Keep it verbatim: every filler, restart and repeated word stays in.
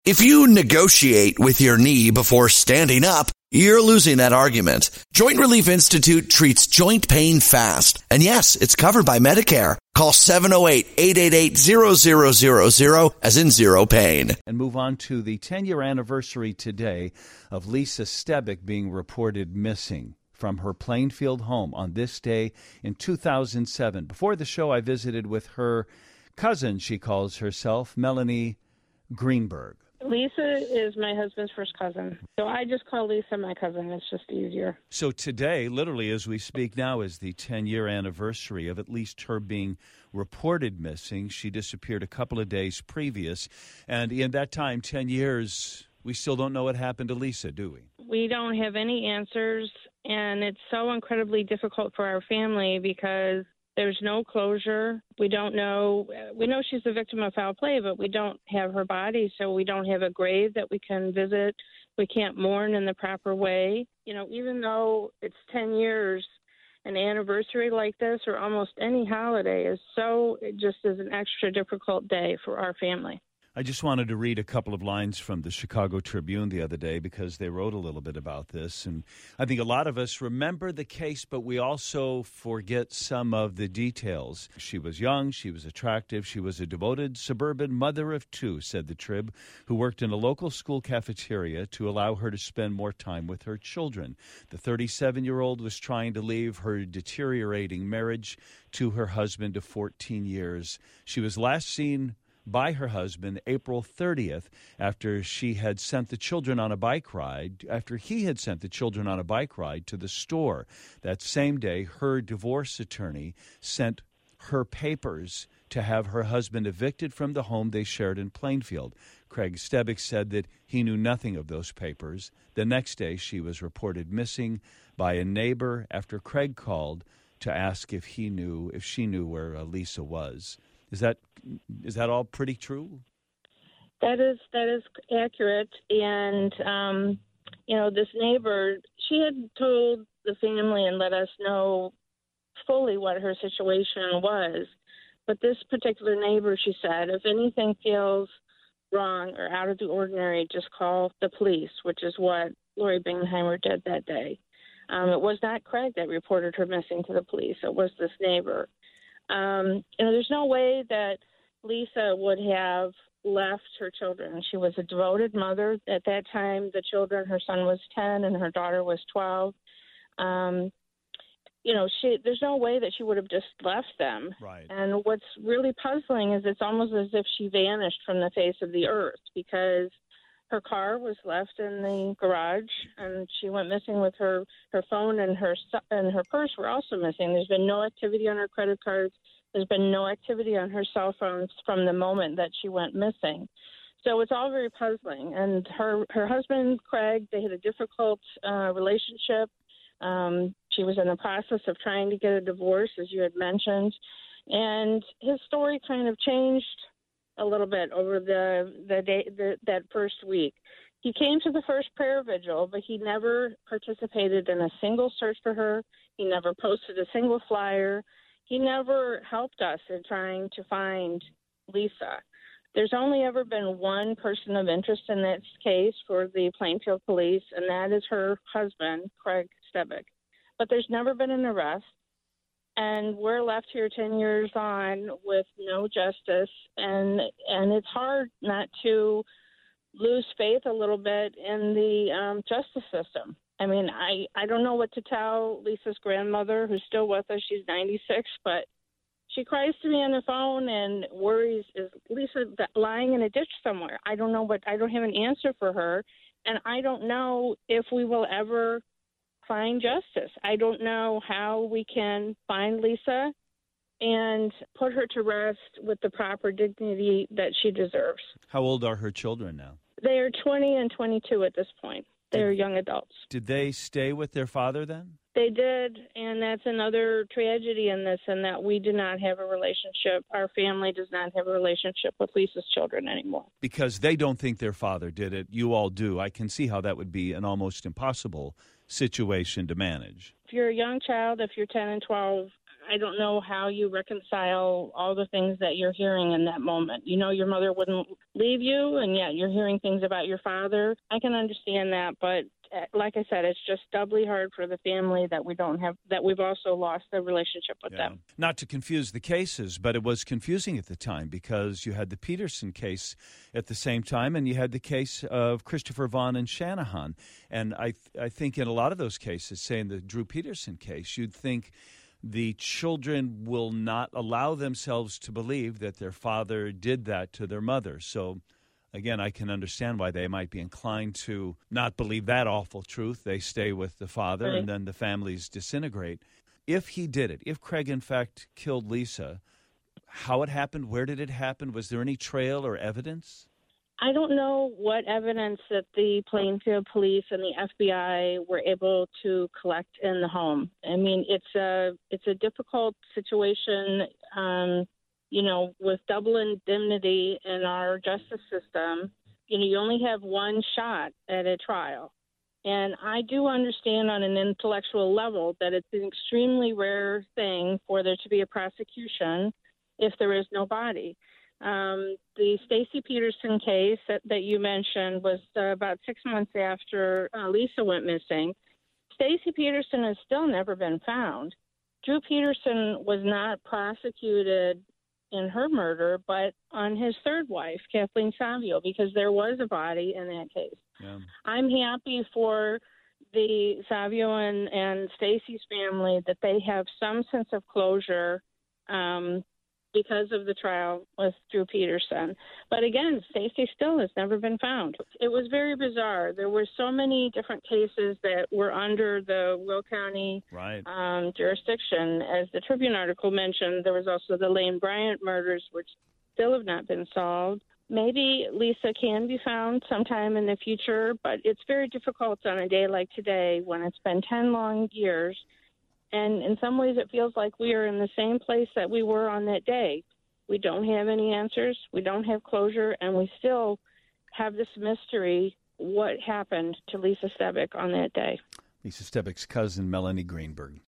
If you negotiate with your knee before standing up, you're losing that argument. Joint Relief Institute treats joint pain fast. And yes, it's covered by Medicare. Call seven oh eight, eight eight eight, zero zero zero zero as in zero pain. And move on to the ten-year anniversary today of Lisa Stebic being reported missing from her Plainfield home on this day in two thousand seven. Before the show, I visited with her cousin, she calls herself, Melanie Greenberg. Lisa is my husband's first cousin. So I just call Lisa my cousin. It's just easier. So today, literally as we speak now, is the ten-year anniversary of at least her being reported missing. She disappeared a couple of days previous. And in that time, ten years, we still don't know what happened to Lisa, do we? We don't have any answers. And it's so incredibly difficult for our family because there's no closure. We don't know. We know she's a victim of foul play, but we don't have her body, so we don't have a grave that we can visit. We can't mourn in the proper way. You know, even though it's ten years, an anniversary like this or almost any holiday is so, it just is an extra difficult day for our family. I just wanted to read a couple of lines from the Chicago Tribune the other day because they wrote a little bit about this. And I think a lot of us remember the case, but we also forget some of the details. She was young, she was attractive, she was a devoted suburban mother of two, said the Trib, who worked in a local school cafeteria to allow her to spend more time with her children. The thirty-seven-year-old was trying to leave her deteriorating marriage to her husband of fourteen years. She was last seen by her husband April thirtieth after she had sent the children on a bike ride, after he had sent the children on a bike ride to the store. That same day, her divorce attorney sent her papers to have her husband evicted from the home they shared in Plainfield. Craig Stebic said that he knew nothing of those papers. The next day, she was reported missing by a neighbor after Craig called to ask if he knew, if she knew where uh, Lisa was. Is that is that all pretty true? That is that is accurate. And, um, you know, this neighbor, she had told the family and let us know fully what her situation was. But this particular neighbor, she said, if anything feels wrong or out of the ordinary, just call the police, which is what Lori Bingenheimer did that day. Um, it was not Craig that reported her missing to the police. It was this neighbor. Um, you know, there's no way that Lisa would have left her children. She was a devoted mother. At that time, the children, her son was ten and her daughter was twelve. Um, you know, she there's no way that she would have just left them. Right. And what's really puzzling is it's almost as if she vanished from the face of the earth because her car was left in the garage and she went missing with her, her phone and her and her purse were also missing. There's been no activity on her credit cards. There's been no activity on her cell phones from the moment that she went missing. So it's all very puzzling. And her, her husband, Craig, they had a difficult uh, relationship. Um, she was in the process of trying to get a divorce, as you had mentioned. And his story kind of changed a little bit over the the day the, that first week. He came to the first prayer vigil, but he never participated in a single search for her. He never posted a single flyer. He never helped us in trying to find Lisa. There's only ever been one person of interest in this case for the Plainfield police, and that is her husband, Craig Stebic. But there's never been an arrest. And we're left here ten years on with no justice, and and it's hard not to lose faith a little bit in the um, justice system. I mean, I, I don't know what to tell Lisa's grandmother, who's still with us. She's ninety-six, but she cries to me on the phone and worries, is Lisa lying in a ditch somewhere? I don't know what, I don't have an answer for her, and I don't know if we will ever find justice. I don't know how we can find Lisa and put her to rest with the proper dignity that she deserves. How old are her children now? They are twenty and twenty-two at this point. They're young adults. Did they stay with their father then? They did, and that's another tragedy in this, in that we do not have a relationship. Our family does not have a relationship with Lisa's children anymore. Because they don't think their father did it. You all do. I can see how that would be an almost impossible situation to manage. If you're a young child, if you're ten and twelve, I don't know how you reconcile all the things that you're hearing in that moment. You know, your mother wouldn't leave you, and yet you're hearing things about your father. I can understand that, but like I said, it's just doubly hard for the family that we don't have, that we've also lost the relationship with Yeah. them. Not to confuse the cases, but it was confusing at the time because you had the Peterson case at the same time, and you had the case of Christopher Vaughn and Shanahan. And I, I think in a lot of those cases, say in the Drew Peterson case, you'd think the children will not allow themselves to believe that their father did that to their mother. So, again, I can understand why they might be inclined to not believe that awful truth. They stay with the father, Right. and then the families disintegrate. If he did it, if Craig, in fact, killed Lisa, how it happened, where did it happen? Was there any trail or evidence? I don't know what evidence that the Plainfield Police and the F B I were able to collect in the home. I mean, it's a it's a difficult situation, um, you know, with double indemnity in our justice system. You know, you only have one shot at a trial. And I do understand on an intellectual level that it's an extremely rare thing for there to be a prosecution if there is no body. Um, the Stacy Peterson case that, that you mentioned was uh, about six months after uh, Lisa went missing. Stacy Peterson has still never been found. Drew Peterson was not prosecuted in her murder, but on his third wife, Kathleen Savio, because there was a body in that case. Yeah. I'm happy for the Savio and, and Stacy's family that they have some sense of closure um, because of the trial with Drew Peterson. But again, Stacy still has never been found. It was very bizarre. There were so many different cases that were under the Will County Right. um, jurisdiction. As the Tribune article mentioned, there was also the Lane Bryant murders, which still have not been solved. Maybe Lisa can be found sometime in the future, but it's very difficult on a day like today when it's been ten long years. And in some ways, it feels like we are in the same place that we were on that day. We don't have any answers. We don't have closure. And we still have this mystery, what happened to Lisa Stebick on that day. Lisa Stebick's cousin, Melanie Greenberg.